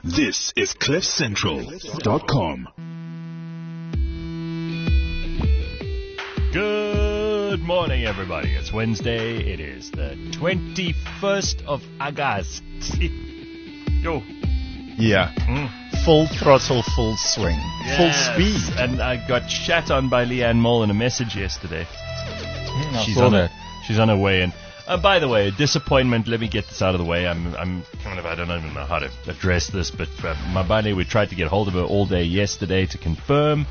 This is CliffCentral.com. Good morning, everybody. It's Wednesday. It is the 21st of August. Yo. Yeah. Full throttle, full swing. Yes. Full speed. And I got shat on by Leanne Moll in a message yesterday. She's on her way in. By the way, a disappointment. Let me get this out of the way. I'm kind of, I don't even know how to address this, but Mabane, we tried to get hold of her all day yesterday to confirm.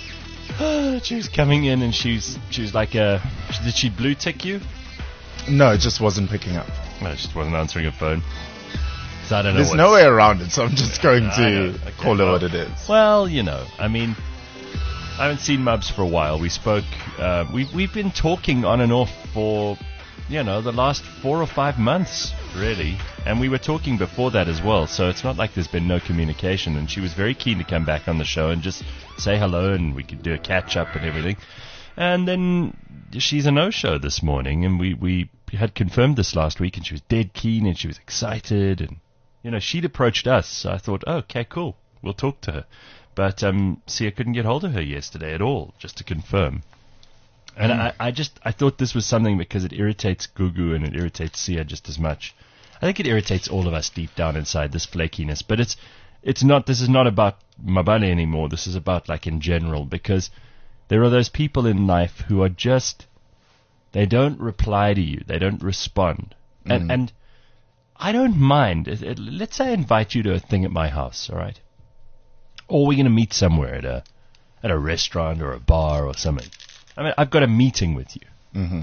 She was coming in and she was like, did she blue tick you? No, it just wasn't picking up. No, it just wasn't answering her phone. So I don't know. There's no way around it, so I'm just going to call it what it is. Well, you know, I mean, I haven't seen Mubs for a while. We spoke, we've been talking on and off for, you know, the last 4 or 5 months, really. And we were talking before that as well, so it's not like there's been no communication. And she was very keen to come back on the show and just say hello, and we could do a catch-up and everything. And then she's a no-show this morning, and we had confirmed this last week, and she was dead keen, and she was excited. And, you know, she'd approached us, so I thought, oh, okay, cool, we'll talk to her. But, see, I couldn't get hold of her yesterday at all, just to confirm. And I thought this was something because it irritates Gugu and it irritates Sia just as much. I think it irritates all of us deep down inside, this flakiness. But it's not, this is not about Mabane anymore. This is about, like, in general, because there are those people in life who are just, they don't reply to you. They don't respond. And I don't mind. Let's say I invite you to a thing at my house, all right? Or we're going to meet somewhere at a restaurant or a bar or something. I mean, I've got a meeting with you. Mm-hmm.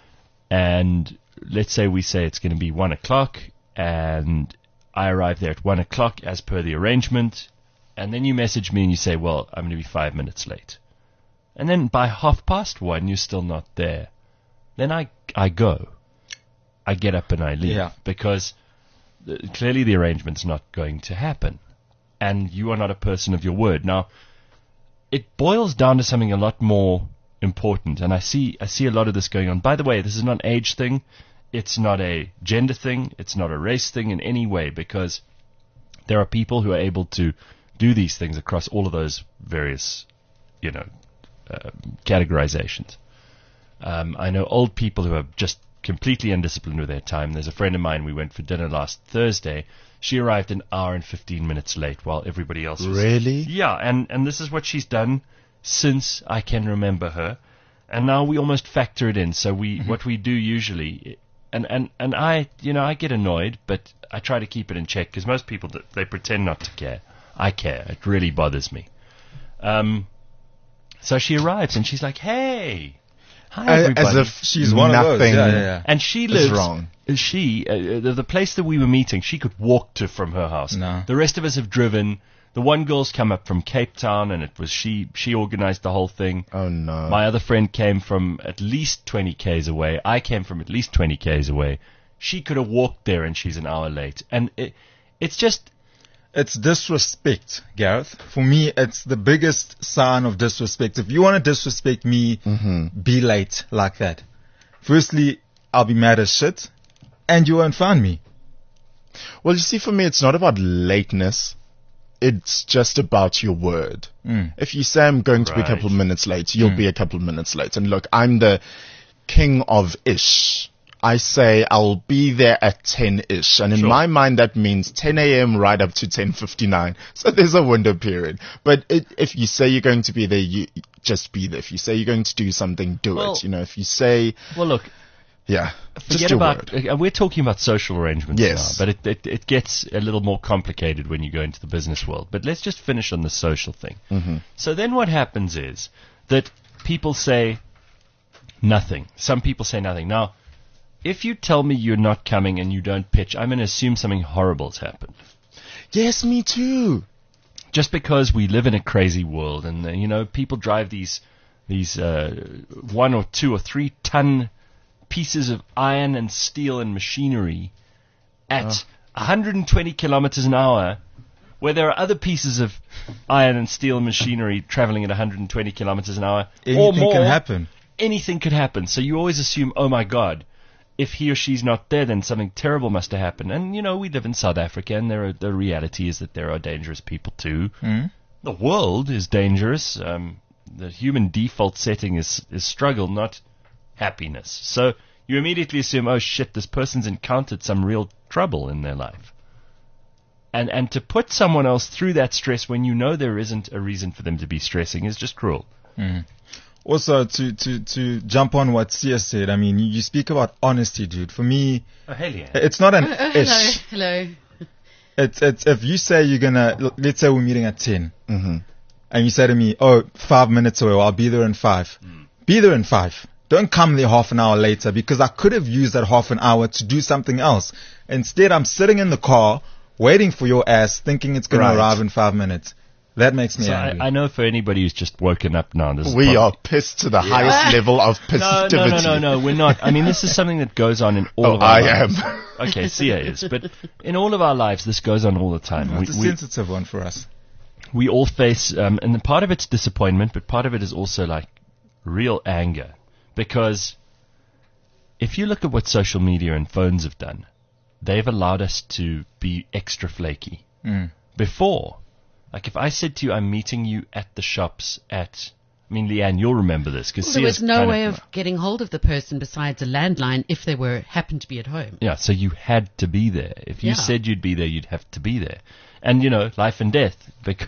And let's say we say it's going to be 1 o'clock, and I arrive there at 1 o'clock as per the arrangement, and then you message me and you say, well, I'm going to be 5 minutes late. And then by 1:30, you're still not there. Then I go. I get up and I leave. Because clearly the arrangement's not going to happen. And you are not a person of your word. Now, it boils down to something a lot more important, and I see a lot of this going on. By the way, this is not an age thing, it's not a gender thing, it's not a race thing in any way, because there are people who are able to do these things across all of those various, you know, categorizations. I know old people who are just completely undisciplined with their time. There's a friend of mine, we went for dinner last Thursday. She arrived an hour and 15 minutes late while everybody else was... Really? Yeah, and this is what she's done since I can remember her, and now we almost factor it in. So what we do usually, and I, you know, I get annoyed, but I try to keep it in check, because most people, they pretend not to care. I care. It really bothers me. So she arrives and she's like, "Hey, hi everybody," as if she's one of those. Yeah. And she lives wrong. The place that we were meeting, she could walk to from her house. No. The rest of us have driven. The one girl's come up from Cape Town, and it was she organized the whole thing. Oh, no. My other friend came from at least 20 Ks away. I came from at least 20 Ks away. She could have walked there, and she's an hour late. And it's just... It's disrespect, Gareth. For me, it's the biggest sign of disrespect. If you want to disrespect me, be late like that. Firstly, I'll be mad as shit, and you won't find me. Well, you see, for me, it's not about lateness. It's just about your word. If you say I'm going to be a couple of minutes late, you'll be a couple of minutes late. And look, I'm the king of ish. I say I'll be there at 10-ish. And in my mind, that means 10 a.m. right up to 10:59. So there's a window period. But if you say you're going to be there, you just be there. If you say you're going to do something, do it. You know, if you say... Well, look... Yeah, forget about. We're talking about social arrangements now, but it gets a little more complicated when you go into the business world. But let's just finish on the social thing. So then what happens is that people say nothing. Some people say nothing. Now, if you tell me you're not coming and you don't pitch, I'm going to assume something horrible's happened. Yes, me too. Just because we live in a crazy world, and you know, people drive these 1 or 2 or 3 ton pieces of iron and steel and machinery at 120 kilometers an hour, where there are other pieces of iron and steel machinery traveling at 120 kilometers an hour or more. Anything can happen. Anything could happen. So you always assume, oh my God, if he or she's not there, then something terrible must have happened. And, we live in South Africa, and the reality is that there are dangerous people too. The world is dangerous. The human default setting is struggle, not happiness. So you immediately assume, oh shit, this person's encountered some real trouble in their life. And to put someone else through that stress when you know there isn't a reason for them to be stressing is just cruel. Also, to jump on what Sia said, I mean, you speak about honesty, dude. For me, it's not an ish. Hello. It's if you say you're gonna, let's say we're meeting at 10, and you say to me, 5 minutes away, I'll be there in 5. Be there in 5. Don't come there half an hour later, because I could have used that half an hour to do something else. Instead, I'm sitting in the car waiting for your ass, thinking it's gonna arrive in 5 minutes. That makes me angry. I know for anybody who's just woken up now, we are pissed to the highest level of positivity. No, we're not. I mean, this is something that goes on in all of our lives. I am. Okay, Sia is. But in all of our lives, this goes on all the time. It's a sensitive one for us. We all face, and part of it's disappointment, but part of it is also like real anger. Because if you look at what social media and phones have done, they've allowed us to be extra flaky. Before, like if I said to you, I'm meeting you at the shops Leanne, you'll remember this. Cause there was no way of getting hold of the person besides a landline if they happened to be at home. Yeah, so you had to be there. If you said you'd be there, you'd have to be there. And, life and death,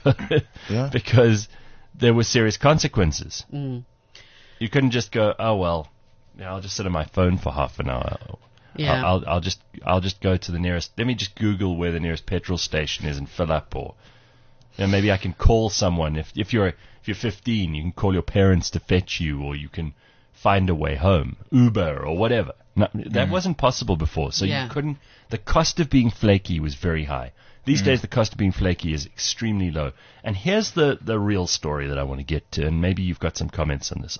because there were serious consequences. You couldn't just go, I'll just sit on my phone for half an hour. Yeah. I'll just go to the nearest, let me just Google where the nearest petrol station is and fill up, or maybe I can call someone. If you're 15, you can call your parents to fetch you, or you can find a way home, Uber or whatever. No, that wasn't possible before, so you couldn't. The cost of being flaky was very high. These days, the cost of being flaky is extremely low. And here's the real story that I want to get to, and maybe you've got some comments on this.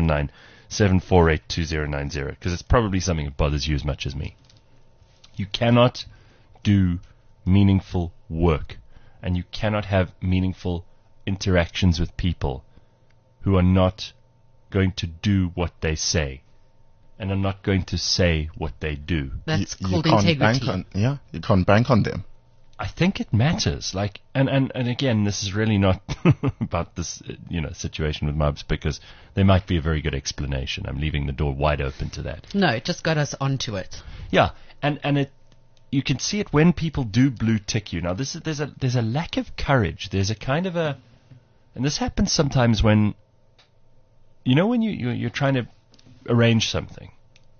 079-748-2090, because it's probably something that bothers you as much as me. You cannot do meaningful work, and you cannot have meaningful interactions with people who are not going to do what they say and are not going to say what they do. That's called integrity. You can't bank on them. I think it matters. Like, and again, this is really not about this, situation with Mubs, because there might be a very good explanation. I'm leaving the door wide open to that. No, it just got us onto it. Yeah, and it, you can see it when people do blue tick you. Now, there's a lack of courage. There's a kind of and this happens sometimes when, when you're trying to arrange something.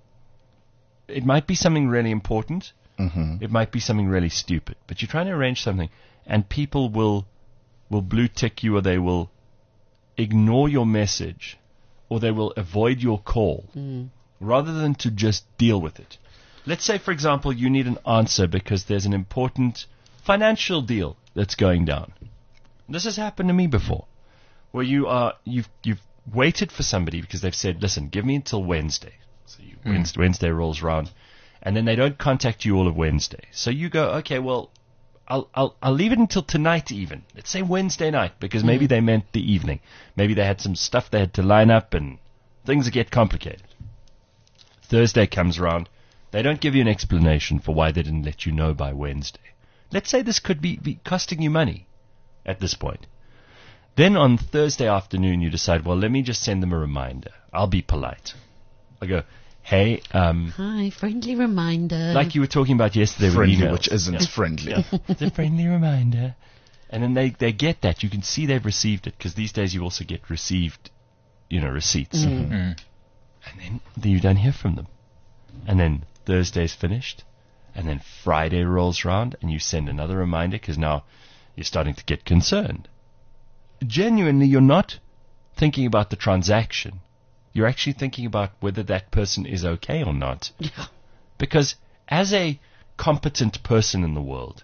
It might be something really important. It might be something really stupid, but you're trying to arrange something, and people will blue tick you, or they will ignore your message, or they will avoid your call, rather than to just deal with it. Let's say, for example, you need an answer because there's an important financial deal that's going down. This has happened to me before, where you've waited for somebody because they've said, listen, give me until Wednesday. So Wednesday rolls around, and then they don't contact you all of Wednesday. So you go, okay, well, I'll leave it until tonight even. Let's say Wednesday night, because maybe they meant the evening. Maybe they had some stuff they had to line up, and things get complicated. Thursday comes around. They don't give you an explanation for why they didn't let you know by Wednesday. Let's say this could be costing you money at this point. Then on Thursday afternoon, you decide, well, let me just send them a reminder. I'll be polite. I go, hey, hi, friendly reminder. Like you were talking about yesterday friendly, with emails. Which isn't friendly. Yeah. It's a friendly reminder. And then they get that. You can see they've received it, because these days you also get received, receipts. And then you don't hear from them. And then Thursday's finished. And then Friday rolls around, and you send another reminder, because now you're starting to get concerned. Genuinely, you're not thinking about the transaction. You're actually thinking about whether that person is okay or not. Yeah. Because as a competent person in the world,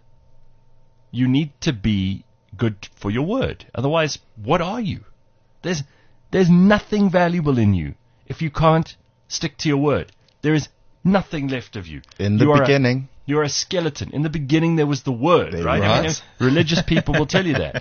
you need to be good for your word. Otherwise, what are you? There's nothing valuable in you if you can't stick to your word. There is nothing left of you. In the beginning. You're a skeleton. In the beginning, there was the word, right? I mean, religious people will tell you that.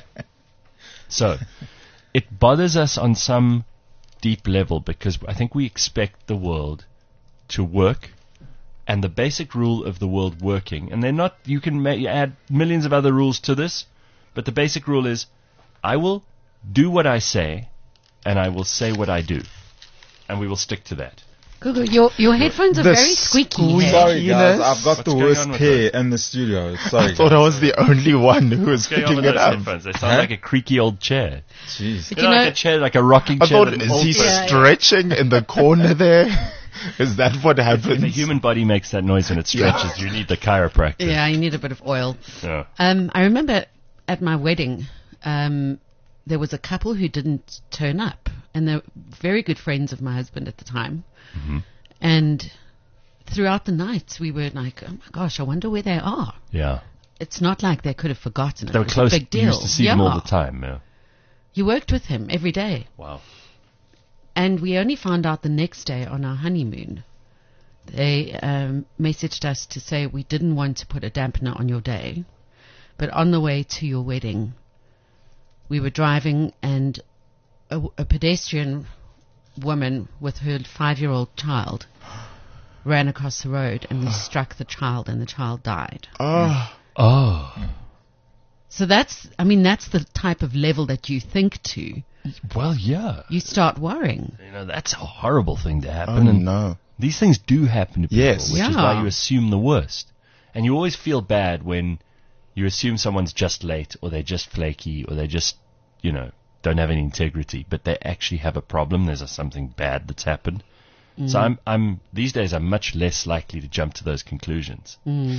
So, it bothers us on some deep level, because I think we expect the world to work and the basic rule of the world working, and they're not, you can add millions of other rules to this, but the basic rule is, I will do what I say, and I will say what I do. And we will stick to that. Google, your headphones are The very squeaky. squeak- here. Sorry, guys. Squeakiness. I've got What's the going worst on with pair in the studio. Sorry. I thought I was the only one who was What's going on picking with it those up. headphones? They sound like a creaky old chair. Jeez. But You know, like a chair, like a rocking I chair. thought, that is an he old person- stretching in the corner there? Is that what happens? The human body makes that noise when it stretches. You need the chiropractor. Yeah, you need a bit of oil. Yeah. I remember at my wedding, there was a couple who didn't turn up, and they're very good friends of my husband at the time. Mm-hmm. And throughout the night, we were like, "Oh my gosh, I wonder where they are." Yeah. It's not like they could have forgotten. They were It was close. a big deal. You used to see them all the time. Yeah. You worked with him every day. Wow. And we only found out the next day on our honeymoon. They messaged us to say we didn't want to put a dampener on your day, but on the way to your wedding, we were driving and a pedestrian woman with her 5-year-old child ran across the road and we struck the child and the child died. Oh. So that's the type of level that you think to. Well, yeah. You start worrying. You know, that's a horrible thing to Oh, happen. and no. these things do happen to people, Yes. which is Yeah. why you assume the worst. And you always feel bad when you assume someone's just late or they're just flaky or they just, don't have any integrity, but they actually have a problem. There's something bad that's happened. So I'm these days I'm much less likely to jump to those conclusions.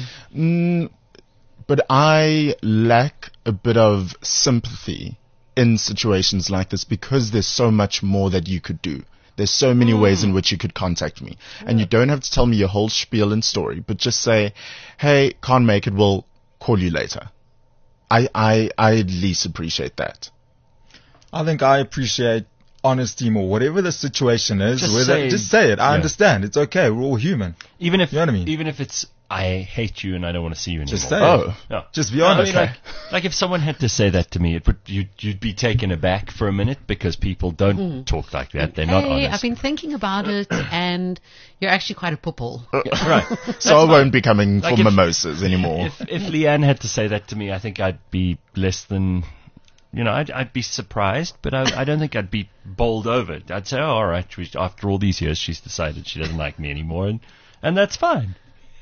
But I lack a bit of sympathy in situations like this because there's so much more that you could do. There's so many ways in which you could contact me. And you don't have to tell me your whole spiel and story, but just say, hey, can't make it, we'll call you later. I at least appreciate that. I think I appreciate honesty more. Whatever the situation is, just say it. I understand. It's okay. We're all human. Even if You know what I mean? even if it's I hate you and I don't want to see you anymore. Just say Oh. it. No. Just be No, I honest. mean, like if someone had to say that to me, you'd be taken aback for a minute because people don't talk like that. They're not Hey, honest. I've been thinking about it, and you're actually quite a poople. Right. So I won't be coming Like for if- mimosas anymore. If Leanne had to say that to me, I think I'd be less than, I'd be surprised, but I don't think I'd be bowled over it. I'd say, oh, all right, after all these years, she's decided she doesn't like me anymore, and that's fine.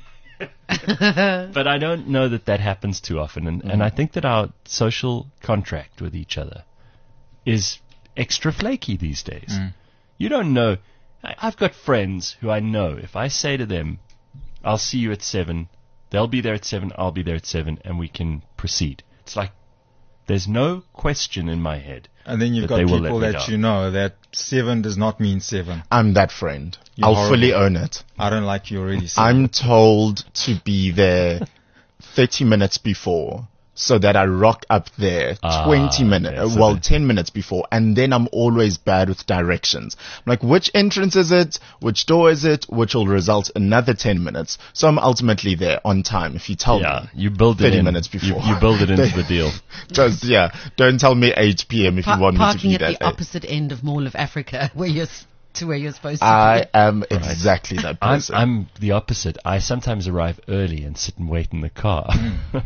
But I don't know that happens too often, and I think that our social contract with each other is extra flaky these days. You don't know. I've got friends who I know if I say to them, I'll see you at 7, they'll be there at 7, I'll be there at 7, and we can proceed. It's like there's no question in my head. And then you've that got they will let people me that down. you know that 7 does not mean 7. I'm that friend. You're I'll horrible. fully own it. I don't like you already. 7. I'm told to be there 30 minutes before so that I rock up there 20 minutes, okay, so 10 minutes before, and then I'm always bad with directions. I'm like, which entrance is it? Which door is it? Which will result in another 10 minutes. So I'm ultimately there on time if you tell me. You build it 30 in. minutes before. You build it into the deal. Just, don't tell me 8 p.m. if you want me to Parking be at there. the opposite end of Mall of Africa, where you're supposed to I am exactly that person. I'm the opposite. I sometimes arrive early and sit and wait in the car. be.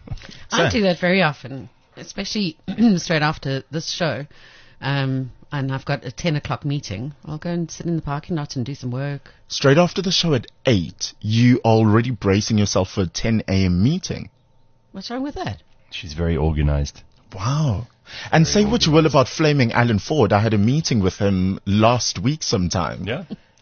I do that very often, especially straight after this show. And I've got a 10 o'clock meeting. I'll go and sit in the parking lot and do some work. Straight after the show at 8, you are already bracing yourself for a 10 a.m. meeting. What's wrong with that? She's very organized. Wow. And say what you will about flaming Alan Ford. I had a meeting with him last week sometime. Yeah.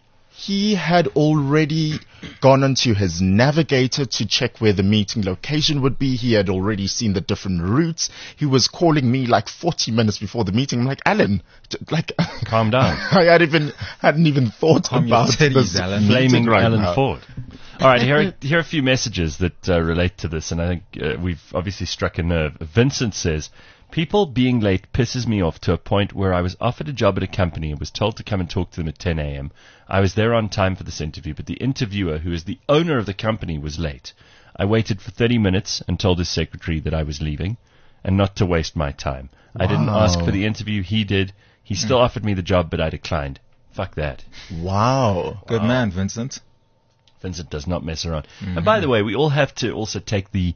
He had already gone onto his navigator to check where the meeting location would be. He had already seen the different routes. He was calling me like 40 minutes before the meeting. I'm like, Alan, Calm down. I hadn't even thought Calm your about titties, this Alan. meeting Flaming right Alan now. Ford. All right, here are a few messages that relate to this, and I think we've obviously struck a nerve. Vincent says, people being late pisses me off to a point where I was offered a job at a company and was told to come and talk to them at 10 a.m. I was there on time for this interview, but the interviewer, who is the owner of the company, was late. I waited for 30 minutes and told his secretary that I was leaving and not to waste my time. I didn't ask for the interview. He did. He still offered me the job, but I declined. Fuck that. Wow. Good man, Vincent. Vincent does not mess around. And by the way, we all have to also take the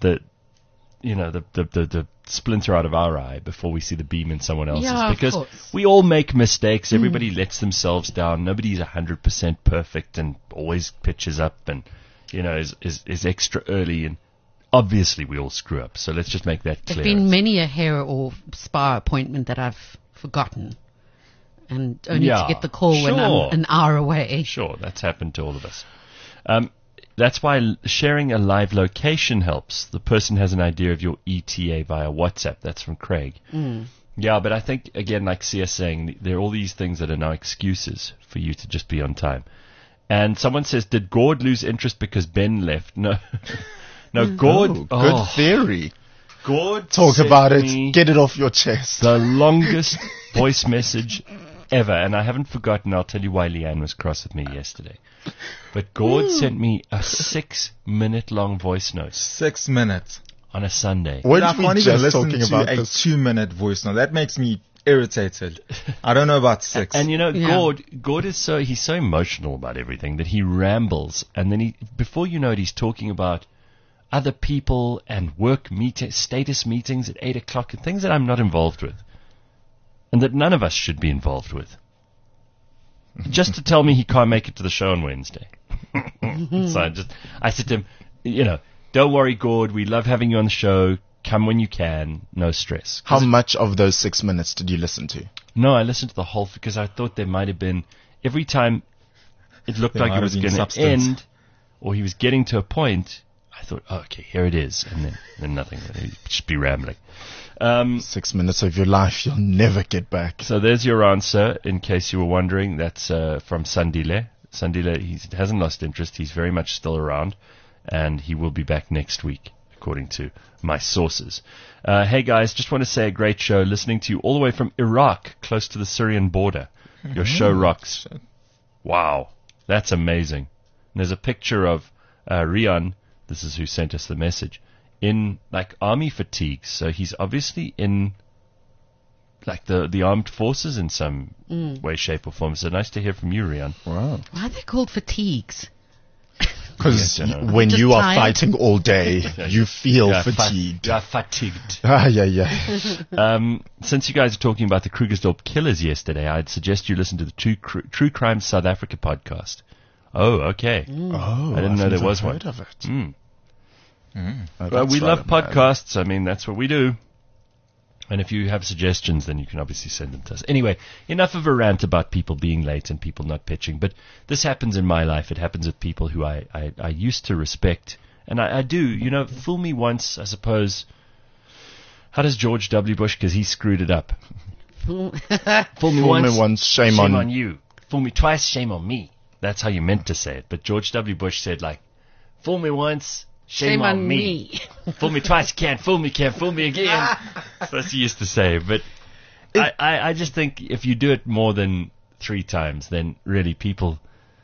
splinter out of our eye before we see the beam in someone else's, Yeah, of because course. we all make mistakes. Everybody lets themselves down. Nobody's 100% perfect and always pitches up and, is extra early, and obviously we all screw up. So let's just make that There've clear. been many a hair or spa appointment that I've forgotten, and only to get the call when sure. I'm an hour away. Sure, that's happened to all of us. That's why sharing a live location helps. The person has an idea of your ETA via WhatsApp. That's from Craig. Yeah, but I think, again, like Sia's saying, there are all these things that are now excuses for you to just be on time. And someone says, did Gord lose interest because Ben left? No. No, Gord. Good theory. Gord Talk sent about it. me Get it off your chest. the longest voice message ever. And I haven't forgotten. I'll tell you why Leanne was cross with me yesterday. But Gord sent me a 6-minute long voice note 6 minutes. on a Sunday. Weren't I we can't even just listen talking to about a this? 2-minute voice note. That makes me irritated. I don't know about 6. And Yeah. Gord is he's so emotional about everything that he rambles, and then before you know it, he's talking about other people and work status meetings at 8 o'clock and things that I'm not involved with, and that none of us should be involved with. Just to tell me he can't make it to the show on Wednesday. So I said to him, don't worry, Gord, we love having you on the show. Come when you can, no stress. How much of those 6 minutes did you listen to? No, I listened to the whole because I thought there might have been, every time it looked There like might it was have been going to substance. end or he was getting to a point, I thought, oh, okay, here it is. And then nothing. He'd just be rambling. 6 minutes of your life you'll never get back. So there's your answer, in case you were wondering. That's from Sandile. Sandile, he hasn't lost interest. He's very much still around, and he will be back next week, according to my sources. Hey, guys, just want to say a great show. Listening to you all the way from Iraq, close to the Syrian border. Your show rocks. Wow, that's amazing. And there's a picture of Rian, this is who sent us the message, in like army fatigues. So he's obviously in like the armed forces in some way, shape, or form. So nice to hear from you, Rian. Wow. Why are they called fatigues? Because Yes, I know. when Just you are tired. fighting all day, you feel fatigued. You are fatigued. Yeah. Since you guys are talking about the Krugersdorp killers yesterday, I'd suggest you listen to the True Crime South Africa podcast. Oh, okay. Oh, I didn't know I've there never was heard one. of it. Mm. Oh, Well, that's we right love up my alley. podcasts. I mean, that's what we do. And if you have suggestions, then you can obviously send them to us. Anyway, enough of a rant about people being late and people not pitching. But this happens in my life. It happens with people who I used to respect. And I do. Fool me once, I suppose. How does George W. Bush, because he screwed it up. Fool me Fool me once, shame on you. Fool me twice, shame on me. That's how you meant to say it. But George W. Bush said, like, fool me once, shame on me. Fool me twice, can't fool me again. That's what he used to say. But I just think if you do it more than 3 times, then really people...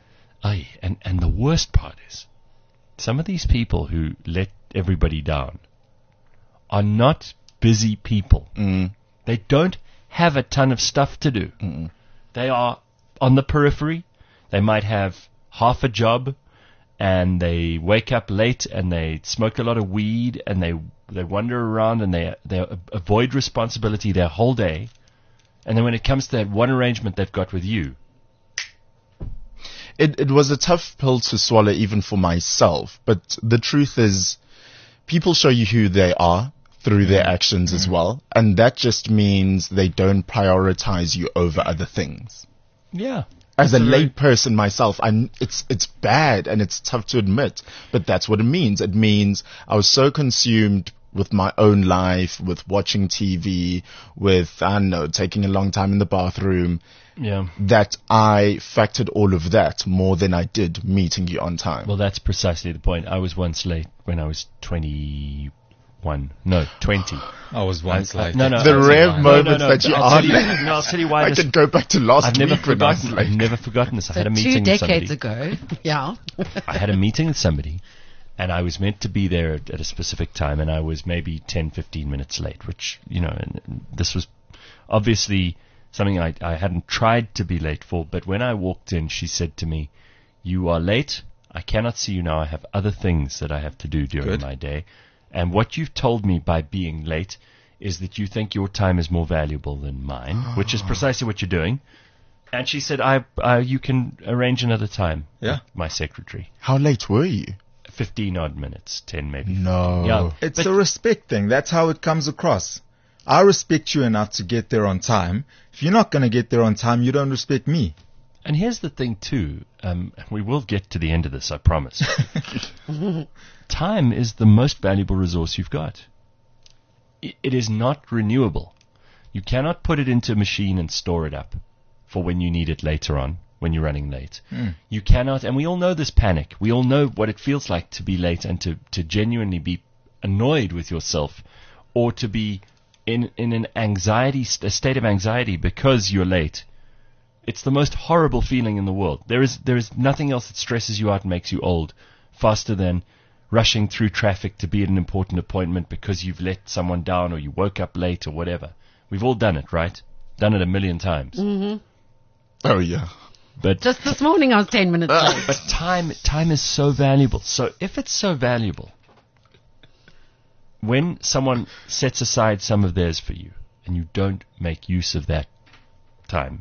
And the worst part is, some of these people who let everybody down are not busy people. They don't have a ton of stuff to do. They are on the periphery. They might have half a job, and they wake up late, and they smoke a lot of weed, and they wander around, and they avoid responsibility their whole day. And then when it comes to that one arrangement they've got with you, It was a tough pill to swallow even for myself, but the truth is people show you who they are through their actions as well, and that just means they don't prioritize you over other things. yeah. As a lay person myself, it's bad and it's tough to admit, but that's what it means. It means I was so consumed with my own life, with watching TV, with, I don't know, taking a long time in the bathroom, Yeah. that I factored all of that more than I did meeting you on time. Well, that's precisely the point. I was once late when I was 21. No, 20. I was once late. No. The I was rare lying. moments that you I'll are tell you, late. no, I'll tell you why I this... can go back to last I've never week when I was forgotten. late. I've never forgotten this. I had a So meeting 2 with somebody. decades ago. Yeah. I had a meeting with somebody, and I was meant to be there at a specific time, and I was maybe 10, 15 minutes late, which, and this was obviously something I hadn't tried to be late for, but when I walked in, she said to me, "You are late. I cannot see you now. I have other things that I have to do during Good. my day. And what you've told me by being late is that you think your time is more valuable than mine, which is precisely what you're doing. And she said, you can arrange another time. Yeah. My secretary. How late were you? 15 odd minutes, 10 maybe. No. Yeah. It's But- a respect thing. That's how it comes across. I respect you enough to get there on time. If you're not going to get there on time, you don't respect me. And here's the thing too, we will get to the end of this, I promise. Time is the most valuable resource you've got. It is not renewable. You cannot put it into a machine and store it up for when you need it later on, when you're running late. You cannot, and we all know this panic. We all know what it feels like to be late and to genuinely be annoyed with yourself, or to be in an anxiety, a state of anxiety because you're late. It's the most horrible feeling in the world. There is nothing else that stresses you out and makes you old faster than rushing through traffic to be at an important appointment because you've let someone down or you woke up late or whatever. We've all done it, right? Done it a million times. Oh, yeah. But Just this morning I was 10 minutes late. but time is so valuable. So if it's so valuable, when someone sets aside some of theirs for you and you don't make use of that time,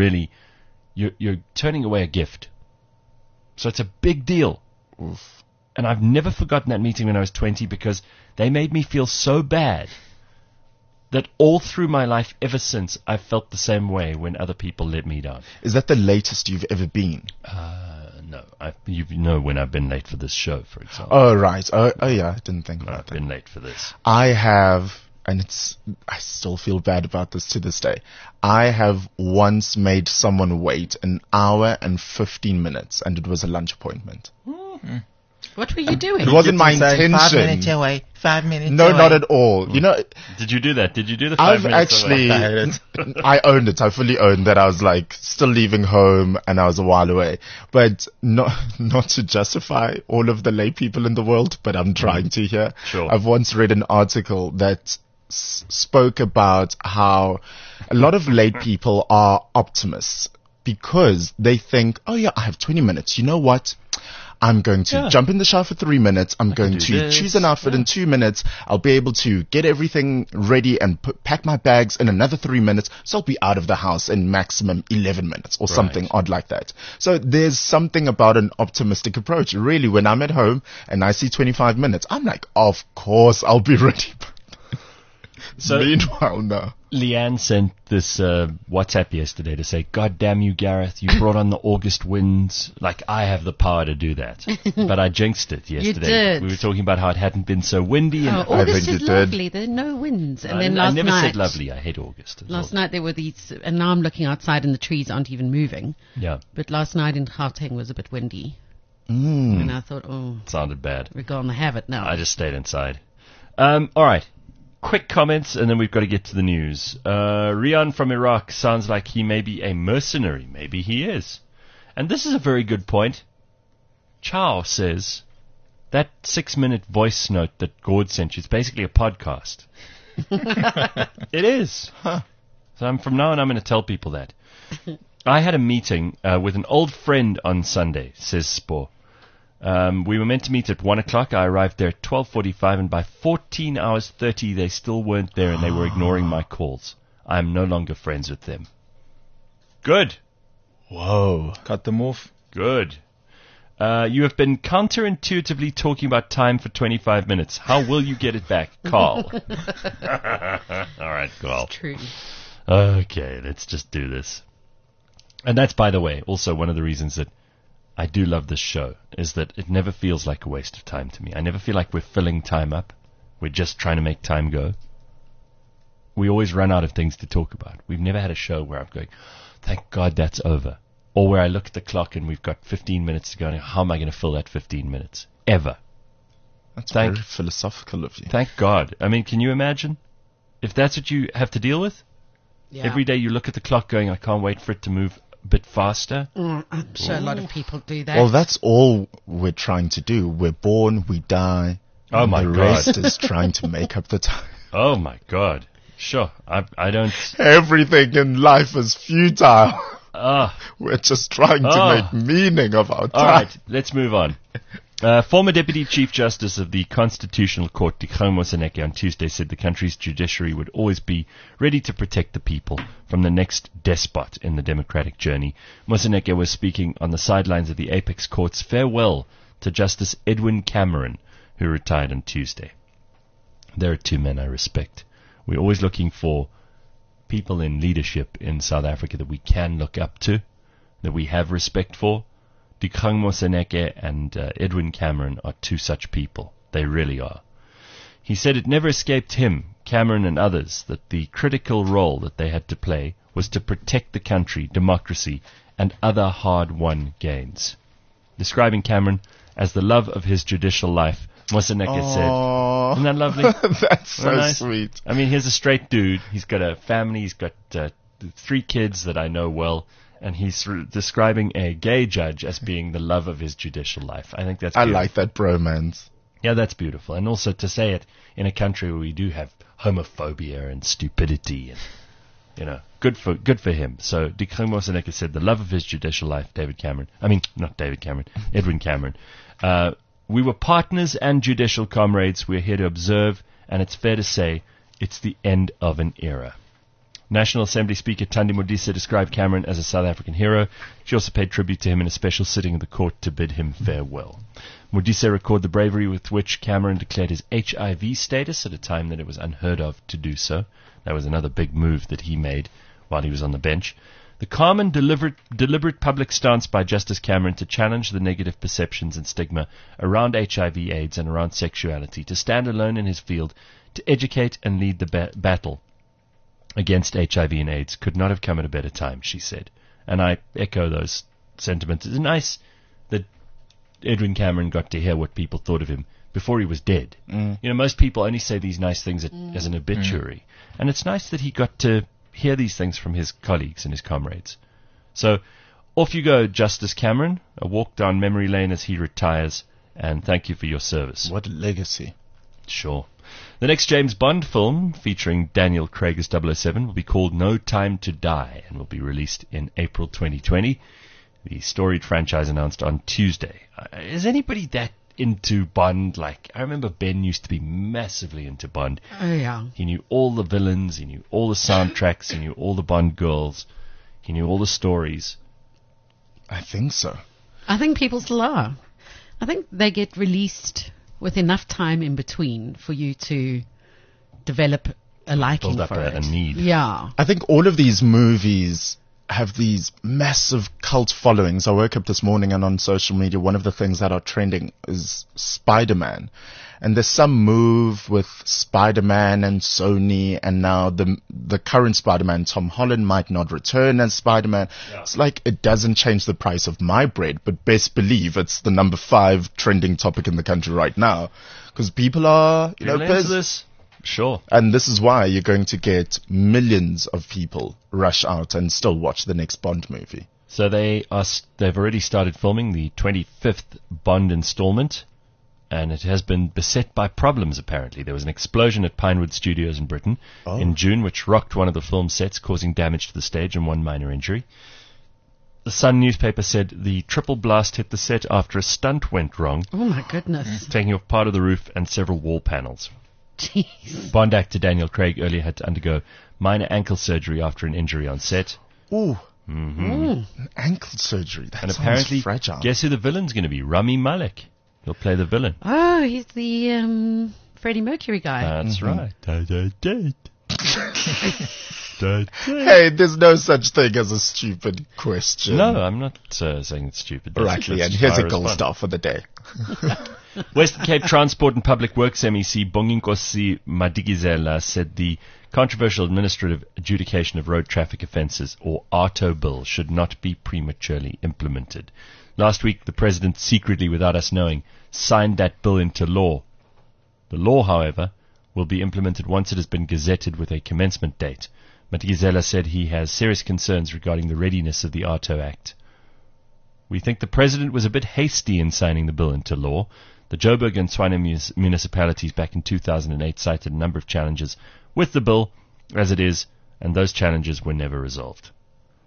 you're turning away a gift. So it's a big deal. Oof. And I've never forgotten that meeting when I was 20 because they made me feel so bad that all through my life ever since I've felt the same way when other people let me down. Is that the latest you've ever been? No, you know when I've been late for this show, for example. Oh, right. Oh, yeah. I didn't think I've about that. been late for this. I have, and I still feel bad about this to this day. I have once made someone wait an hour and 15 minutes, and it was a lunch appointment. What were you doing? It wasn't my Saying, 5 minutes intention. away, 5 minutes No, away. not at all. You know, Did you do that? Did you do the 5 I've minutes? actually, I hate I owned it. I fully owned that I was like still leaving home and I was a while away. But not to justify all of the late people in the world, but I'm trying to here. Sure. I've once read an article that spoke about how a lot of late people are optimists because they think, oh yeah, I have 20 minutes. You know what? I'm going to jump in the shower for 3 minutes. I'm going do to this. choose an outfit in 2 minutes. I'll be able to get everything ready and pack my bags in another 3 minutes. So I'll be out of the house in maximum 11 minutes or something odd like that. So there's something about an optimistic approach. Really, when I'm at home and I see 25 minutes, I'm like, of course I'll be ready. So Meanwhile, no. Leanne sent this WhatsApp yesterday to say, God damn you, Gareth, you brought on the August winds. Like, I have the power to do that. But I jinxed it yesterday. did. We were talking about how it hadn't been so windy. And August think is you did. lovely. There are no winds. And I then I last never night, said lovely. I hate August. Last night there were these, and now I'm looking outside and the trees aren't even moving. Yeah, But last night in Gauteng was a bit windy. Mm. And I thought, oh, it sounded bad. we're going to have it now. I just stayed inside. All right. Quick comments, and then we've got to get to the news. Rian from Iraq sounds like he may be a mercenary. Maybe he is. And this is a very good point. Chow says, that 6-minute voice note that Gord sent you is basically a podcast. It is. Huh. So from now on, I'm going to tell people that. I had a meeting with an old friend on Sunday, says Spor. We were meant to meet at 1 o'clock. I arrived there at 12:45, and by 14 hours 30, they still weren't there, and they were ignoring my calls. I am no longer friends with them. Good. Whoa. Cut them off. Good. You have been counterintuitively talking about time for 25 minutes. How will you get it back, Carl? All right, Carl. True. Okay, let's just do this. And that's, by the way, also one of the reasons that I do love this show, is that it never feels like a waste of time to me. I never feel like we're filling time up. We're just trying to make time go. We always run out of things to talk about. We've never had a show where I'm going, thank God that's over. Or where I look at the clock and we've got 15 minutes to go, and how am I going to fill that 15 minutes? Ever. That's Thank- very philosophical of you. Thank God. I mean, can you imagine? If that's what you have to deal with? Yeah. Every day you look at the clock going, I can't wait for it to move a bit faster. I'm sure a lot of people do that. Well, that's all we're trying to do. We're born, we die. Oh, and my the God. rest is trying to make up the time. Oh my God. Sure. I don't. Everything in life is futile. We're just trying to make meaning of our time. All right, let's move on. Former Deputy Chief Justice of the Constitutional Court, Dikgang Moseneke, on Tuesday said the country's judiciary would always be ready to protect the people from the next despot in the democratic journey. Moseneke was speaking on the sidelines of the Apex Court's farewell to Justice Edwin Cameron, who retired on Tuesday. There are two men I respect. We're always looking for people in leadership in South Africa that we can look up to, that we have respect for. Dikgang Moseneke and Edwin Cameron are two such people. They really are. He said it never escaped him, Cameron and others, that the critical role that they had to play was to protect the country, democracy, and other hard-won gains. Describing Cameron as the love of his judicial life, Moseneke said, isn't that lovely? That's so nice? sweet. I mean, he's a straight dude. He's got a family. He's got 3 kids that I know well. And he's describing a gay judge as being the love of his judicial life. I think that's beautiful. I like that bromance. Yeah, that's beautiful. And also to say it in a country where we do have homophobia and stupidity, and good for him. So Dikgang Moseneke said the love of his judicial life, Edwin Cameron. We were partners and judicial comrades. We're here to observe, and it's fair to say it's the end of an era. National Assembly Speaker Thandi Modise described Cameron as a South African hero. She also paid tribute to him in a special sitting of the court to bid him farewell. Modise recorded the bravery with which Cameron declared his HIV status at a time that it was unheard of to do so. That was another big move that he made while he was on the bench. The calm and deliberate public stance by Justice Cameron to challenge the negative perceptions and stigma around HIV, AIDS, and around sexuality, to stand alone in his field, to educate and lead the battle against HIV and AIDS could not have come at a better time, she said. And I echo those sentiments. It's nice that Edwin Cameron got to hear what people thought of him before he was dead. Most people only say these nice things as an obituary. And it's nice that he got to hear these things from his colleagues and his comrades. So off you go, Justice Cameron. A walk down memory lane as he retires. And thank you for your service. What a legacy. Sure. The next James Bond film, featuring Daniel Craig as 007, will be called No Time to Die and will be released in April 2020. The storied franchise announced on Tuesday. Is anybody that into Bond? I remember Ben used to be massively into Bond. Oh, yeah. He knew all the villains, he knew all the soundtracks, he knew all the Bond girls, he knew all the stories. I think so. I think people still are. I think they get released with enough time in between for you to develop a liking Build up for it. a need. Yeah. I think all of these movies have these massive cult followings. I woke up this morning and on social media, one of the things that are trending is Spider-Man. And there's some move with Spider-Man and Sony, and now the current Spider-Man, Tom Holland, might not return as Spider-Man. Yeah. It's like it doesn't change the price of my bread, but best believe it's the number 5 trending topic in the country right now. Because people are, into this. Sure. And this is why you're going to get millions of people rush out and still watch the next Bond movie. So they've already started filming the 25th Bond installment, and it has been beset by problems, apparently. There was an explosion at Pinewood Studios in Britain in June, which rocked one of the film sets, causing damage to the stage and one minor injury. The Sun newspaper said the triple blast hit the set after a stunt went wrong. Oh, my goodness. Taking off part of the roof and several wall panels. Jeez. Bond actor Daniel Craig earlier had to undergo minor ankle surgery after an injury on set. Ooh. Mm. Ankle surgery. That And sounds apparently, fragile. guess who the villain's going to be? Rami Malek. He'll play the villain. Oh, he's the Freddie Mercury guy. That's right. Hey, there's no such thing as a stupid question. No, I'm not saying it's stupid. All right, Leanne, here's a gold star for the day. Western Cape Transport and Public Works MEC Bonginkosi Madikizela said the controversial administrative adjudication of road traffic offences, or ARTO bill, should not be prematurely implemented. Last week, the President, secretly without us knowing, signed that bill into law. The law, however, will be implemented once it has been gazetted with a commencement date. Madikizela said he has serious concerns regarding the readiness of the ARTO Act. We think the President was a bit hasty in signing the bill into law. The Joburg and Tshwane municipalities back in 2008 cited a number of challenges with the bill as it is, and those challenges were never resolved.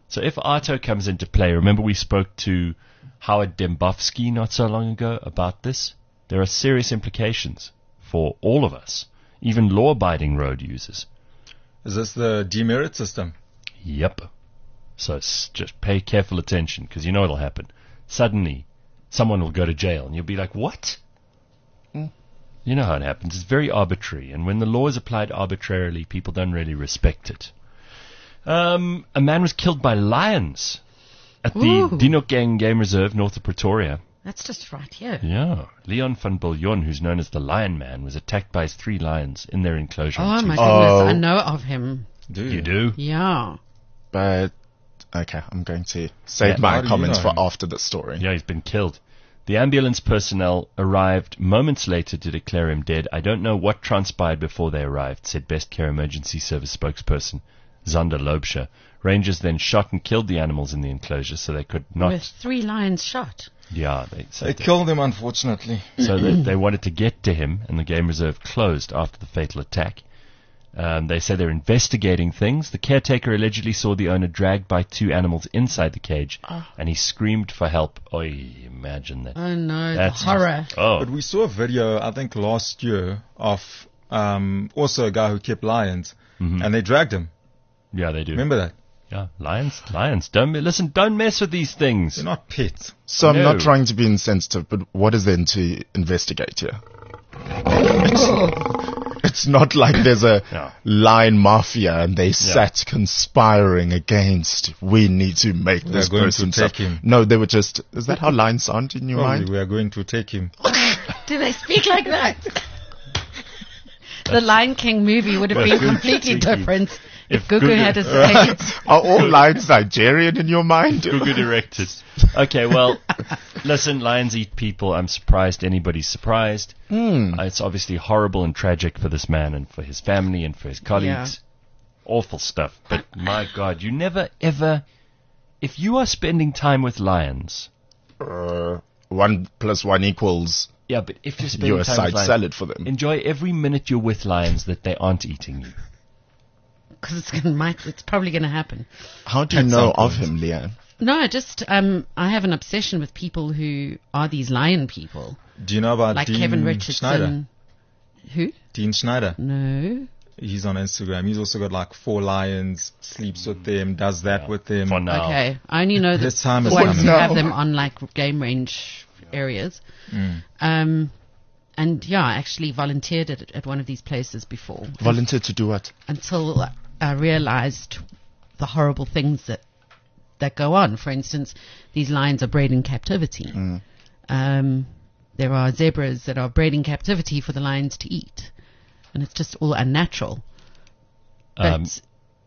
So if Arto comes into play, remember we spoke to Howard Dembowski not so long ago about this? There are serious implications for all of us, even law-abiding road users. Is this the demerit system? Yep. So just pay careful attention, because you know what'll happen. Suddenly, someone will go to jail, and you'll be like, what? You know how it happens. It's very arbitrary, and when the law is applied arbitrarily, people don't really respect it. A man was killed by lions at the Ooh. Dinokeng Game Reserve north of Pretoria. That's just right here. Yeah. Leon van Biljon, who's known as the Lion Man, was attacked by his 3 lions in their enclosure. Oh on my Tuesday. goodness, I know of him. You do? Yeah. But, okay, I'm going to save Yeah, my how do you comments know for him? after the story. Yeah, he's been killed. The ambulance personnel arrived moments later to declare him dead. I don't know what transpired before they arrived, said Best Care Emergency Service spokesperson Zander Loubser. Rangers then shot and killed the animals in the enclosure, so they could not... With 3 lions shot. Yeah, They killed him, unfortunately. so they wanted to get to him, and the game reserve closed after the fatal attack. They say they're investigating things. The caretaker allegedly saw the owner dragged by 2 animals inside the cage, and he screamed for help. Oy, imagine that. Oh no, That's the horror. Oh, But we saw a video, I think last year, of also a guy who kept lions, and they dragged him. yeah, they do. Remember that? Yeah, lions. Don't mess with these things. They're not pets. So I'm No. not trying to be insensitive, but what is there to investigate here? It's not like there's a Yeah. lion mafia and they sat conspiring against, we need to make We this are going person to take suffer. him. No, they were just, is that how lions sound in your Probably mind? we are going to take him. Do they speak like that? The Lion King movie would have been completely different if Gugu had a say. Are all lions Nigerian in your mind? Google directed. Okay, well, listen, lions eat people. I'm surprised anybody's surprised. It's obviously horrible and tragic for this man and for his family and for his colleagues. Awful stuff. But my God, you never ever, if you are spending time with lions, 1 + 1 equals yeah, but if you're spending you're a time side with lions, salad for them. enjoy every minute you're with lions that they aren't eating you. Because it's probably going to happen. How do you At know some of point. him, Leanne? No, I have an obsession with people who are these lion people. Do you know about Like Dean Kevin Richardson. Schneider? Who? Dean Schneider. No. He's on Instagram. He's also got like 4 lions, sleeps with them, does that with them. For now. Okay. I only know His that time is ones coming. who No. have them on like game range areas. And yeah, I actually volunteered at one of these places before. Volunteer to do what? Until I realized the horrible things that go on. For instance, these lions are bred in captivity. There are zebras that are bred in captivity for the lions to eat. And it's just all unnatural. But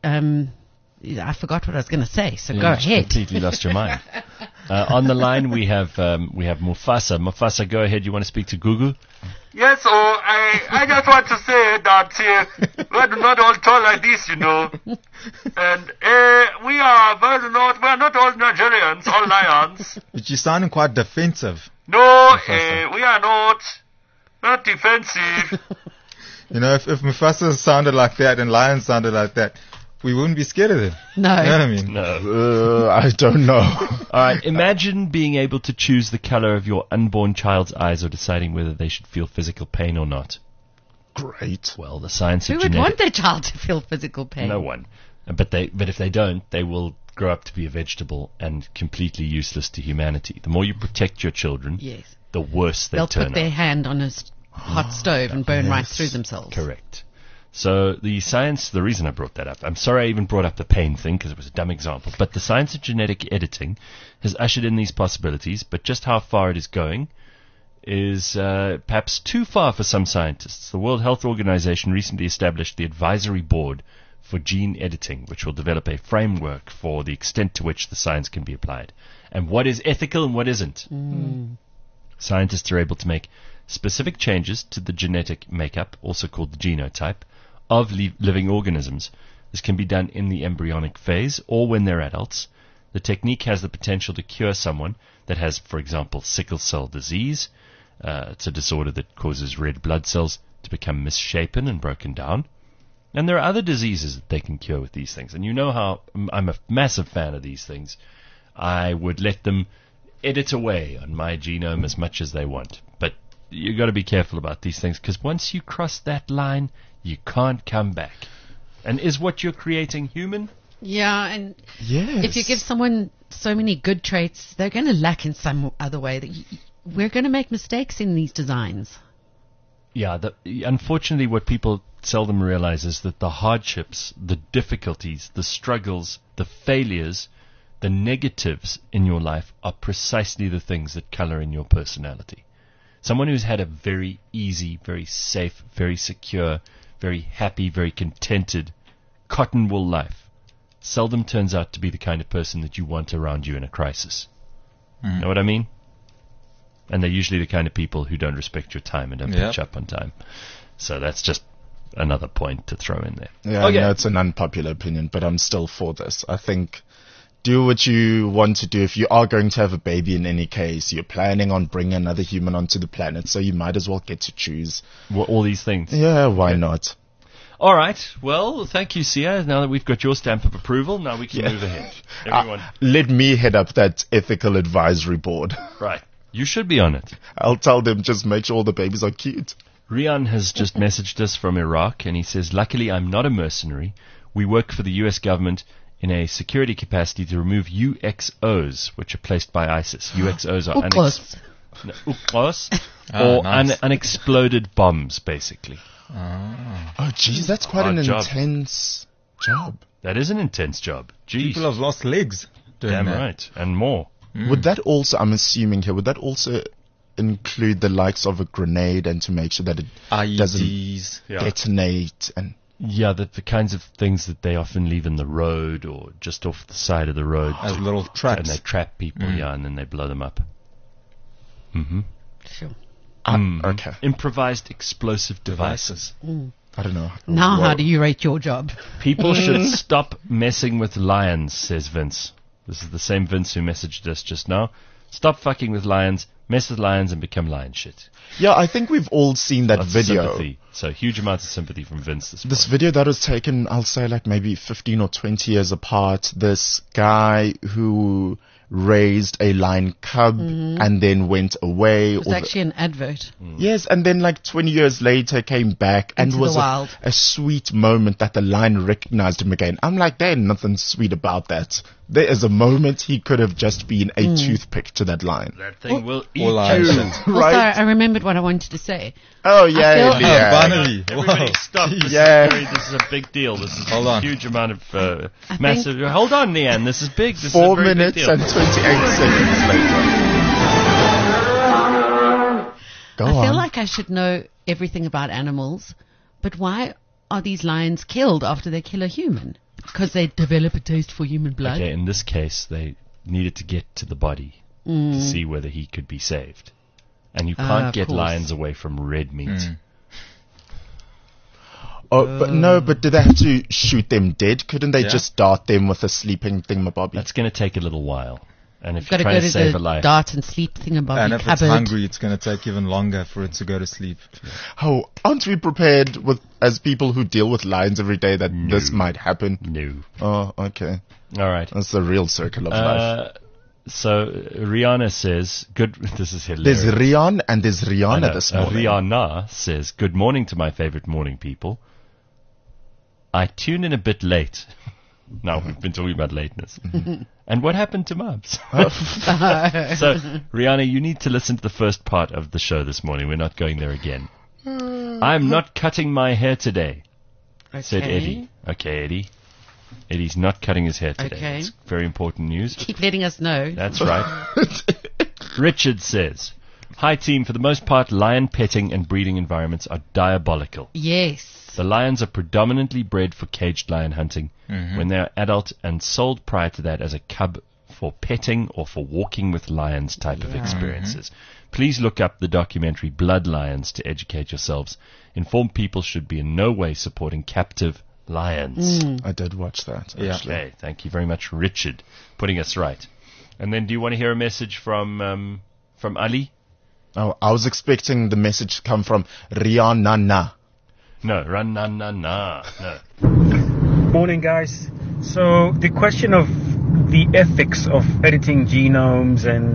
I forgot what I was going to say, so go You just ahead. completely lost your mind. On the line we have Mufasa. Mufasa, go ahead. You want to speak to Gugu? Yes, I just want to say that we're not all tall like this, you know. And we are not all Nigerians, all lions. But you're sounding quite defensive. No, we are not defensive. You know, if Mufasa sounded like that and lions sounded like that, we wouldn't be scared of them. No. You know what I mean? No. I don't know. All right. Imagine being able to choose the color of your unborn child's eyes or deciding whether they should feel physical pain or not. Great. Well, the science Who of would want genetic... their child to feel physical pain? No one. But if they don't, they will grow up to be a vegetable and completely useless to humanity. The more you protect your children, Yes. the worse they They'll turn put their out. hand on a hot stove and burn right through themselves. Correct. So the reason I brought that up, I'm sorry I even brought up the pain thing because it was a dumb example, but the science of genetic editing has ushered in these possibilities, but just how far it is going is perhaps too far for some scientists. The World Health Organization recently established the Advisory Board for Gene Editing, which will develop a framework for the extent to which the science can be applied, and what is ethical and what isn't. Scientists are able to make specific changes to the genetic makeup, also called the genotype, of living organisms. This can be done in the embryonic phase or when they're adults. The technique has the potential to cure someone that has, for example, sickle cell disease. It's a disorder that causes red blood cells to become misshapen and broken down. And there are other diseases that they can cure with these things. And you know how I'm a massive fan of these things. I would let them edit away on my genome as much as they want. But you got to be careful about these things, because once you cross that line, you can't come back. And is what you're creating human? Yeah, and Yes. if you give someone so many good traits, they're going to lack in some other way. We're going to make mistakes in these designs. Yeah, unfortunately what people seldom realize is that the hardships, the difficulties, the struggles, the failures, the negatives in your life are precisely the things that color in your personality. Someone who's had a very easy, very safe, very secure, very happy, very contented, cotton wool life seldom turns out to be the kind of person that you want around you in a crisis. Know what I mean? And they're usually the kind of people who don't respect your time and don't pitch up on time. So that's just another point to throw in there. Yeah, Okay. I know it's an unpopular opinion, but I'm still for this. I think do what you want to do. If you are going to have a baby in any case, you're planning on bringing another human onto the planet, so you might as well get to choose. All these things. Yeah, why not? All right. Well, thank you, Sia. Now that we've got your stamp of approval, now we can move ahead. Everyone. Let me head up that ethical advisory board. Right. You should be on it. I'll tell them just make sure all the babies are cute. Rian has just messaged us from Iraq, and he says, luckily I'm not a mercenary. We work for the U.S. government in a security capacity to remove UXOs, which are placed by ISIS. UXOs are UXOs, or nice. unexploded bombs, basically. Oh, geez, that's quite Hard an job. intense job. That is an intense job. Jeez. People have lost legs doing Damn that. right. And more. Would that also, I'm assuming here, would that also include the likes of a grenade and to make sure that it doesn't IEDs. Yeah. detonate and... Yeah, the kinds of things that they often leave in the road or just off the side of the road. As little And traps. they trap people, and then they blow them up. Sure. Okay. Improvised explosive devices. I don't know. Now, Well, how do you rate your job? People should stop messing with lions, says Vince. This is the same Vince who messaged us just now. Stop fucking with lions, mess with lions, and become lion shit. Yeah, I think we've all seen that Lots of video. sympathy. So huge amounts of sympathy from Vince this This morning. video that was taken, I'll say like maybe 15 or 20 years apart. This guy who raised a lion cub and then went away. It was actually an advert. Yes, and then like 20 years later came back and Into was the wild. a sweet moment that the lion recognized him again. I'm like, there ain't nothing sweet about that. There is a moment he could have just been a toothpick to that lion. That thing will eat All lions. you. Also, I remembered what I wanted to say. Oh yeah, feel- yeah. Finally. Everybody Wow. stop. This, Yeah. this is a big deal. This is Hold a on. huge amount of massive... Hold on, Leanne. This is big. This is a 4 very big minutes deal. and 28 seconds later. Go I feel on. like I should know everything about animals, but why are these lions killed after they kill a human? Because they develop a taste for human blood? Okay, in this case, they needed to get to the body to see whether he could be saved. And you can't of get course. lions away from red meat. Oh, but no, but did they have to shoot them dead? Couldn't they Yeah. just dart them with a sleeping thingamabobby? That's going to take a little while. And if Got you're to trying go to to save a the life... dart and sleep thingabobby And if cupboard. it's hungry, it's going to take even longer for it to go to sleep. Oh, aren't we prepared with, as people who deal with lions every day, that this might happen? No. Oh, okay. All right. That's the real circle of life. So Rihanna says, good, this is hilarious. There's Rian and there's I Rihanna know. this morning. Rihanna says, good morning to my favorite morning people. I tune in a bit late. Now, we've been talking about lateness. And what happened to Mubs? So, Rihanna, you need to listen to the first part of the show this morning. We're not going there again. I'm not cutting my hair today, said Eddie. Okay, Eddie. Eddie's not cutting his hair today. Okay. That's very important news. Keep letting us know. That's right. Richard says, hi team, for the most part, lion petting and breeding environments are diabolical. Yes. The lions are predominantly bred for caged lion hunting when they are adult and sold prior to that as a cub for petting or for walking with lions type of experiences. Please look up the documentary Blood Lions to educate yourselves. Informed people should be in no way supporting captive lions. I did watch that, Yeah. actually. Okay, thank you very much, Richard, putting us right. And then do you want to hear a message from Ali? Oh, I was expecting the message to come from Rihanna. No, run, na, na, na. No. Morning, guys. So the question of the ethics of editing genomes and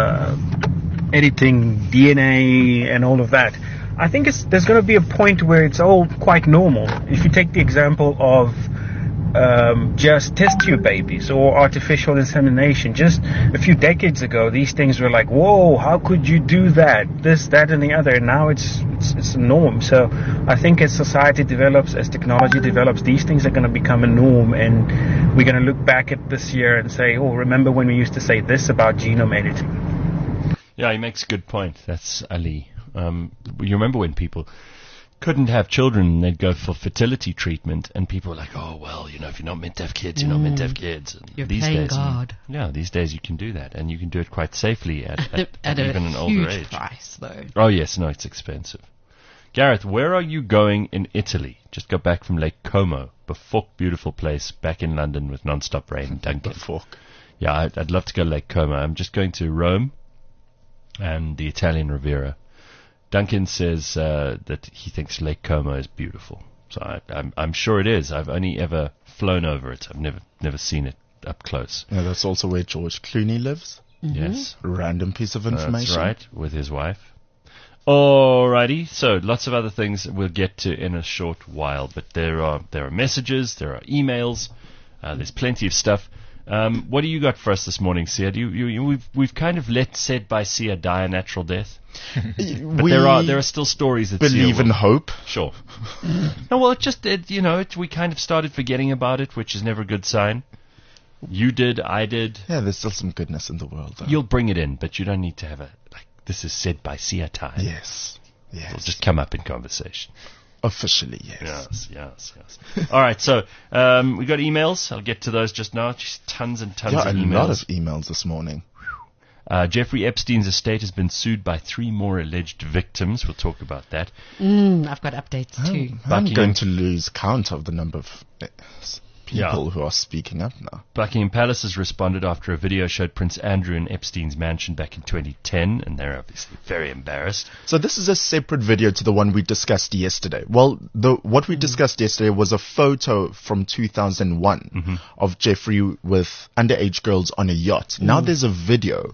editing DNA and all of that, I think there's going to be a point where it's all quite normal. If you take the example of just test tube babies or artificial insemination, just a few decades ago, these things were like, whoa, how could you do that? This, that, and the other. And now it's a norm. So I think as society develops, as technology develops, these things are going to become a norm, and we're going to look back at this year and say, oh, remember when we used to say this about genome editing? Yeah, he makes a good point. That's Ali. You remember when people couldn't have children and they'd go for fertility treatment, and people were like, oh, well, if you're not meant to have kids, you're not meant to have kids. And You're these playing days, God. these days you can do that, and you can do it quite safely at even an a older huge age. price, though. Oh, yes, no, it's expensive. Gareth, where are you going in Italy? Just got back from Lake Como, Befok, beautiful place, back in London with non-stop rain. Duncan. Befok. Yeah, I'd love to go to Lake Como. I'm just going to Rome and the Italian Riviera. Duncan says that he thinks Lake Como is beautiful. So I'm sure it is. I've only ever flown over it. I've never seen it up close. Yeah, that's also where George Clooney lives. Yes. Random piece of information. That's right, with his wife. Alrighty, so lots of other things we'll get to in a short while, but there are messages, there are emails, there's plenty of stuff. What do you got for us this morning, Sia? We've kind of let Said by Sia die a natural death, but there are still stories that believe Sia in hope. Sure. No, well, we kind of started forgetting about it, which is never a good sign. You did, I did. Yeah, there's still some goodness in the world, though. You'll bring it in, but you don't need to have this is Said by Sia time. Yes. It'll just come up in conversation. Officially, yes. Yes. All right, so we got emails. I'll get to those just now. Just tons and tons of emails. A lot of emails this morning. Jeffrey Epstein's estate has been sued by 3 more alleged victims. We'll talk about that. I've got updates too. I'm going to lose count of the number of people who are speaking up now. Buckingham Palace has responded after a video showed Prince Andrew in Epstein's mansion back in 2010, and they're obviously very embarrassed. So this is a separate video to the one we discussed yesterday. Well, what we discussed yesterday was a photo from 2001 of Jeffrey with underage girls on a yacht. Now there's a video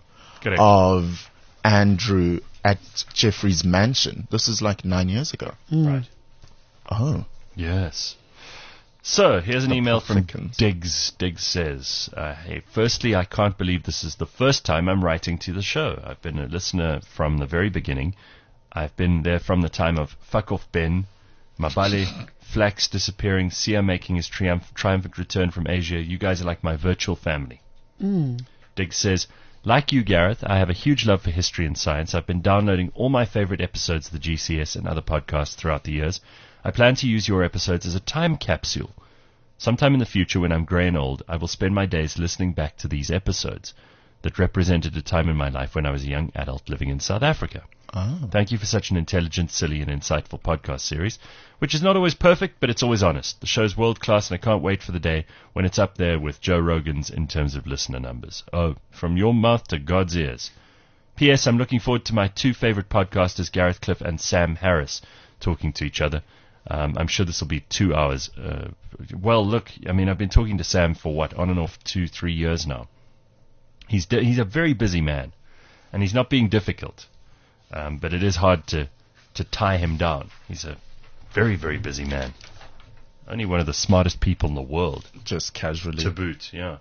of Andrew at Jeffrey's mansion. This is like 9 years ago. Right. Oh. Yes. So, here's an email from Diggs. Diggs says, hey, firstly, I can't believe this is the first time I'm writing to the show. I've been a listener from the very beginning. I've been there from the time of Fuck Off Ben, Mabale, Flax disappearing, Sia making his triumphant return from Asia. You guys are like my virtual family. Diggs says, like you, Gareth, I have a huge love for history and science. I've been downloading all my favorite episodes of the GCS and other podcasts throughout the years. I plan to use your episodes as a time capsule. Sometime in the future, when I'm grey and old, I will spend my days listening back to these episodes that represented a time in my life when I was a young adult living in South Africa. Oh. Thank you for such an intelligent, silly, and insightful podcast series, which is not always perfect, but it's always honest. The show's world-class, and I can't wait for the day when it's up there with Joe Rogan's in terms of listener numbers. Oh, from your mouth to God's ears. P.S. I'm looking forward to my 2 favorite podcasters, Gareth Cliff and Sam Harris, talking to each other. I'm sure this will be 2 hours. Well, look, I mean, I've been talking to Sam for on and off 2-3 years now. He's a very busy man, and he's not being difficult. But it is hard to tie him down. He's a very, very busy man. Only one of the smartest people in the world. Just casually. To boot, yeah.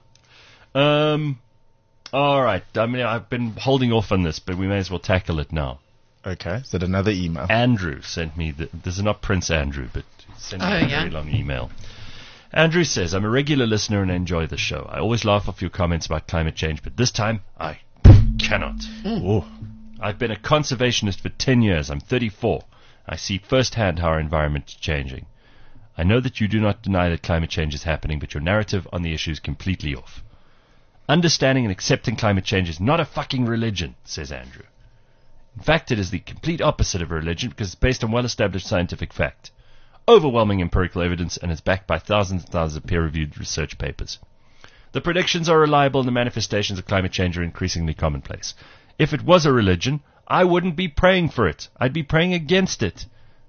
All right. I mean, I've been holding off on this, but we may as well tackle it now. Okay, is that another email? Andrew sent me, this is not Prince Andrew, but he sent me a very long email. Andrew says, I'm a regular listener and I enjoy the show. I always laugh off your comments about climate change, but this time, I cannot. Oh. I've been a conservationist for 10 years. I'm 34. I see firsthand how our environment is changing. I know that you do not deny that climate change is happening, but your narrative on the issue is completely off. Understanding and accepting climate change is not a fucking religion, says Andrew. In fact, it is the complete opposite of a religion because it's based on well-established scientific fact, overwhelming empirical evidence, and is backed by thousands and thousands of peer-reviewed research papers. The predictions are reliable and the manifestations of climate change are increasingly commonplace. If it was a religion, I wouldn't be praying for it. I'd be praying against it.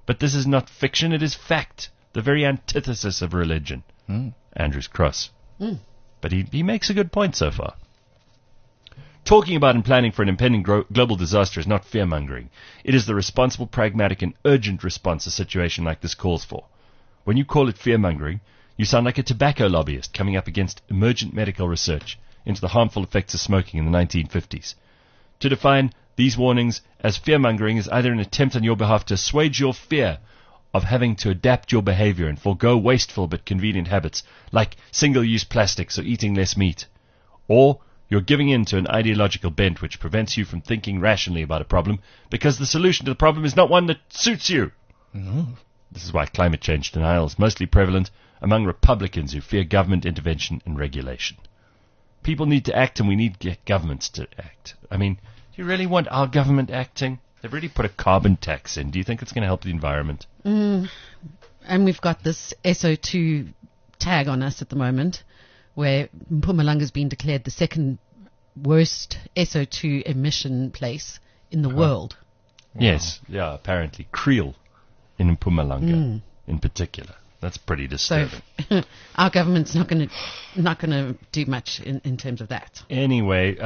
But this is not fiction, it is fact. The very antithesis of religion. Andrew's cross. But he makes a good point so far. Talking about and planning for an impending global disaster is not fear-mongering. It is the responsible, pragmatic, and urgent response a situation like this calls for. When you call it fear-mongering, you sound like a tobacco lobbyist coming up against emergent medical research into the harmful effects of smoking in the 1950s. To define these warnings as fear-mongering is either an attempt on your behalf to assuage your fear of having to adapt your behavior and forego wasteful but convenient habits like single-use plastics or eating less meat, or you're giving in to an ideological bent which prevents you from thinking rationally about a problem because the solution to the problem is not one that suits you. This is why climate change denial is mostly prevalent among Republicans who fear government intervention and regulation. People need to act, and we need to get governments to act. I mean, do you really want our government acting? They've already put a carbon tax in. Do you think it's going to help the environment? And we've got this SO2 tag on us at the moment, where Mpumalanga's been declared the second worst SO2 emission place in the world. Yes, yeah, apparently. Kriel in Mpumalanga in particular. That's pretty disturbing. So our government's not going to do much in terms of that. Anyway,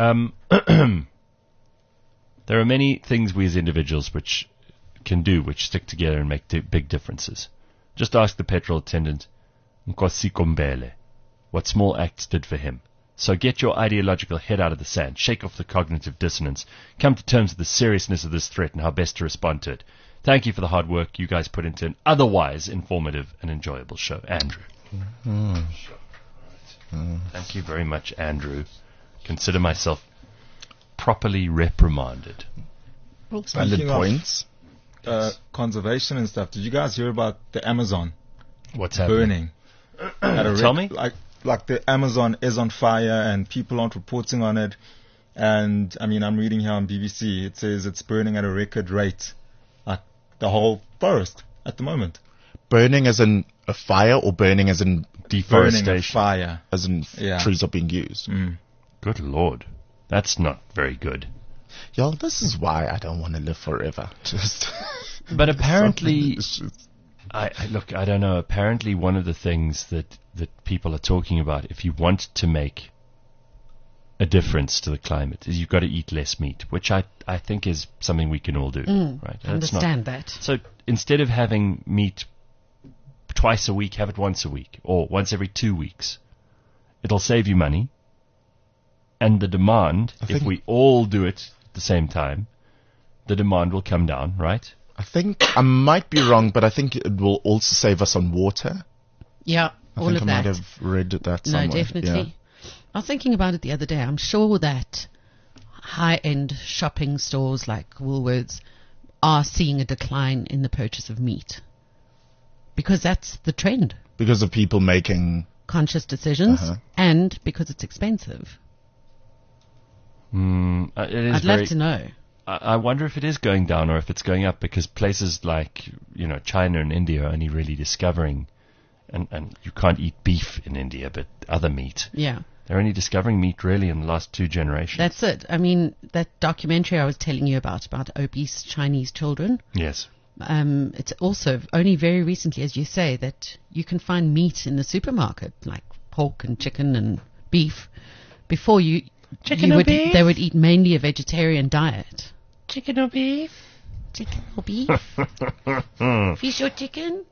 there are many things we as individuals which stick together and make big differences. Just ask the petrol attendant, Nkosi Kombele, what small acts did for him. So get your ideological head out of the sand, shake off the cognitive dissonance, come to terms with the seriousness of this threat and how best to respond to it. Thank you for the hard work you guys put into an otherwise informative and enjoyable show. Andrew. Thank you very much, Andrew. Consider myself properly reprimanded. Valid points. Conservation and stuff. Did you guys hear about the Amazon What's happening? burning? Tell me. Like the Amazon is on fire and people aren't reporting on it. And I mean, I'm reading here on BBC. It says it's burning at a record rate, like the whole forest at the moment. Burning as in a fire, or burning as in Deforestation. Burning fire. as in trees are being used? Good Lord. That's not very good. Y'all, this is why I don't want to live forever. Just But apparently, it's just- I don't know. Apparently, one of the things that people are talking about, if you want to make a difference to the climate, is you've got to eat less meat, which I think is something we can all do. Right? I understand that. So instead of having meat twice a week, have it once a week, or once every 2 weeks. It'll save you money. And the demand, if we all do it at the same time, the demand will come down, right? I think I might be wrong, but I think it will also save us on water. Yeah, I all think of I that. might have read that somewhere. No, definitely. Yeah. I was thinking about it the other day. I'm sure that high-end shopping stores like Woolworths are seeing a decline in the purchase of meat. Because that's the trend. Because of people making... Conscious decisions, and because it's expensive. I'd love to know. I wonder if it is going down or if it's going up, because places like, China and India are only really discovering, and you can't eat beef in India, but other meat. Yeah. They're only discovering meat really in the last 2 generations. That's it. I mean, that documentary I was telling you about obese Chinese children. Yes. It's also only very recently, as you say, that you can find meat in the supermarket, like pork and chicken and beef. Before they would eat mainly a vegetarian diet. Chicken or beef? Chicken or beef? Fish or chicken?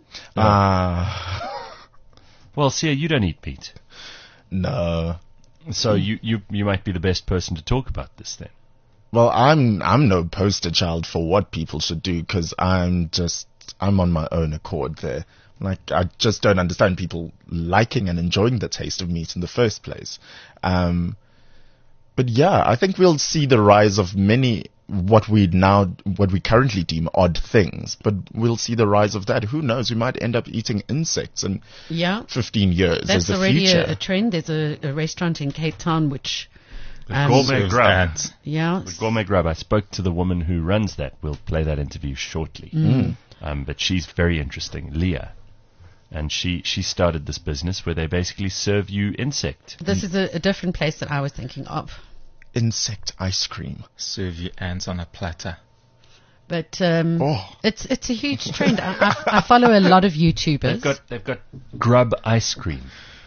Well, Sia, you don't eat meat. No. So you might be the best person to talk about this then. Well, I'm no poster child for what people should do, because I'm on my own accord there. Like, I just don't understand people liking and enjoying the taste of meat in the first place. But yeah, I think we'll see the rise of many what we currently deem odd things, but we'll see the rise of that. Who knows? We might end up eating insects in 15 years. That's as the already future. a trend. There's a restaurant in Cape Town which... Gourmet Grub. Yeah. The Gourmet Grub. I spoke to the woman who runs that. We'll play that interview shortly. But she's very interesting, Leah. And she started this business where they basically serve you insect. This is a different place that I was thinking of. Insect ice cream. Serve you ants on a platter. But it's a huge trend. I follow a lot of YouTubers. They've got grub ice cream.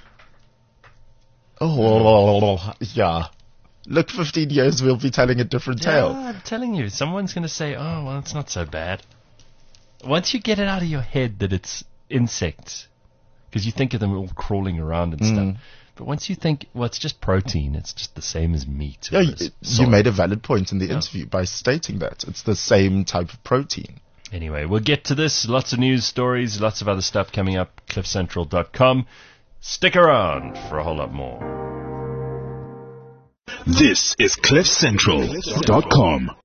Oh, yeah. Look, 15 years we'll be telling a different tale. I'm telling you, someone's going to say, "Oh, well, it's not so bad." Once you get it out of your head that it's insects, because you think of them all crawling around and stuff. But once you think, well, it's just protein, it's just the same as meat. Yeah, you made a valid point in the interview by stating that. It's the same type of protein. Anyway, we'll get to this. Lots of news stories, lots of other stuff coming up. CliffCentral.com. Stick around for a whole lot more. This is CliffCentral.com.